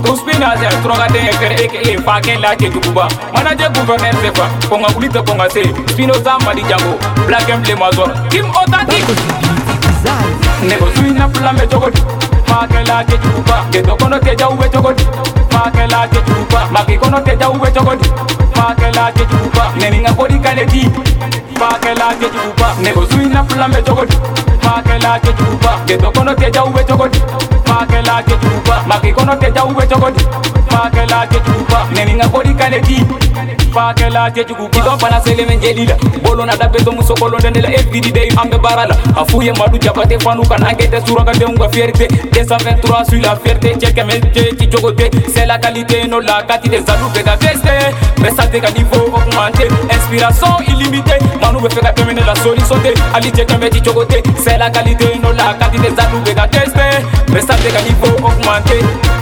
Tu spinazer, troca de eke fake la ke jukuba. Manager gouverneur sefa, ponga kulite ponga se. Spinoza madi jango, black and blue mazor. Kim authentique. Nego suina flambe chokoti. Fake la ke jukuba. Geto kono teja uwe chokoti. Fake la ke jukuba. Maki kono teja uwe chokoti. Fake la ke jukuba. Neninga kodi kaneti. Fake la ke jukuba. Nego suina flambe chokoti. Fake la ke jukuba. Geto kono teja uwe chokoti. Fake la ke jukuba. Maki kono teja uwe chokoti. Fake la ke jukuba. Neninga kodi kaneti. Fake la ke jukuba. Kidon pana sele menjelila. Bolo na dabeto musokolo ndela every day ambe barala. Afuye madu jabate fanu kan angete suraka de unga fierté. 223 sur la fierté. Check métier qui jogote. C'est la qualité non la quantité. Zalou bega tester. Mais ça te niveau augmenté. Inspiration illimitée. Manu be feka terminer la solution. Ali check métier jogote. C'est la qualité non la quantité. Zalou bega tester. Mais ça te niveau augmenté.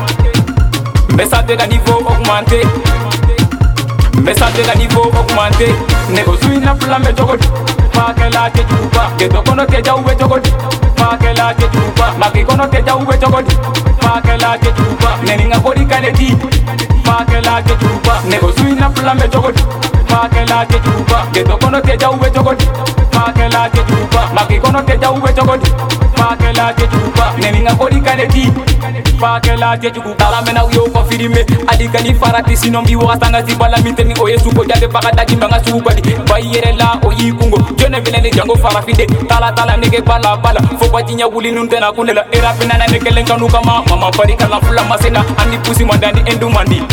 Mais ça te niveau augmenté. Mais ça te niveau augmenté. Négocie na flambe jogote. Fake la ke jukuba. Geto kono teja uwe chokoti. Fake la ke jukuba. Maki kono teja uwe chokoti. Fake la ke jukuba. Neninga kodi kaneti. Fake la ke jukuba. Negocie na flambe chokoti. Fake la ke jukuba. Geto kono teja uwe chokoti. Fake la ke jukuba. Maki kono teja uwe chokoti. Fake la ke jukuba. Neninga kodi kaneti. Fake la ke jukuba. La mena uyo confirme. Alikani farati sinombi wakatanga zibala miteni oye suko jade pakatagi manga subadi. Bayere la oyi kungo. Jone vile ni jango farafide. Tala nege bala. Foba jinya wuli nuntena kunela. Era penana neke lenka nukama. Mama parika la fula masena. Andi pusi mandani endu mandi.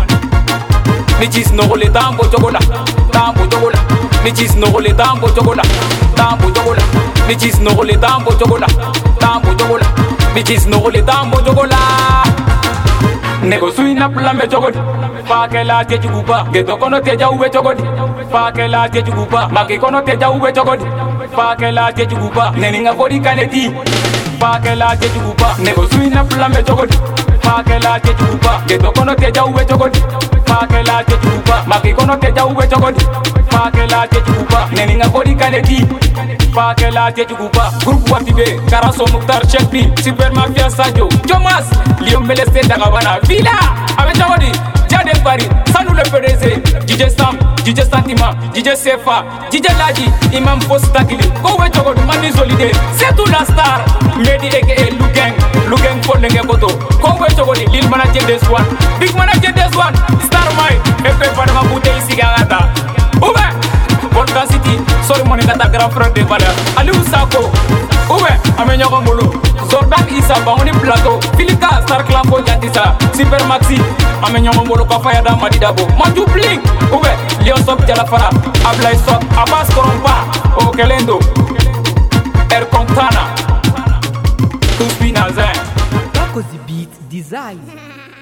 Nichis no le tambo chokola. Nichis no le tambo chokola. Nichis no le tambo chokola. Nichis no le tambo chokola. Negocie na flambe chokoti. Fake la ke jukuba. Geto kono teja uwe chokoti. Fake la ke jukuba. Maki kono teja uwe chokoti. Fake la ke jukuba. Neninga kodi kaneti. Fake la ke jukuba. Negocie na flambe chokoti. Fake la ke jukuba. Geto kono teja uwe chokoti. Fake la ke jukuba. Maki kono teja uwe chokoti. Fake la ke jukuba. Neninga kodi kaneti. Fake la ke jukuba. Groupe Watibe. Karaso Mukhtar Chekpi. Super Mafia Sadio. Jomas. Lion Meleste Dagabana. Villa. Avec Jawadi. Jade Paris. Sanou le PDC. DJ Sam. DJ Santima. DJ Sefa. DJ Laji. Imam Postakili. Kowe Chogod. Mani Solide. C'est tout la star. Medi aka Lugeng Polenge Koto. Kowe Chogod. Lil Manager des One. Big Manager des One. Star Mai. Epe Padama Bute Isigagata. Oube. Volta City. Sorry Monigata Grand Frère de Valeur. Aliou Sako. Oube. Amenyoko Molo. Jordan Issa Bangoni Plateau. Filika Star Clambo Jatisa. Super Maxi. Amenyoko Molo Kafayada Madidabo. Maju Blink. Oube. Leon Sok Jalafara. Ablai Sok. Abbas Korompa. Okelendo. Erkontana. Tuspinazin. Takozi Beat Design.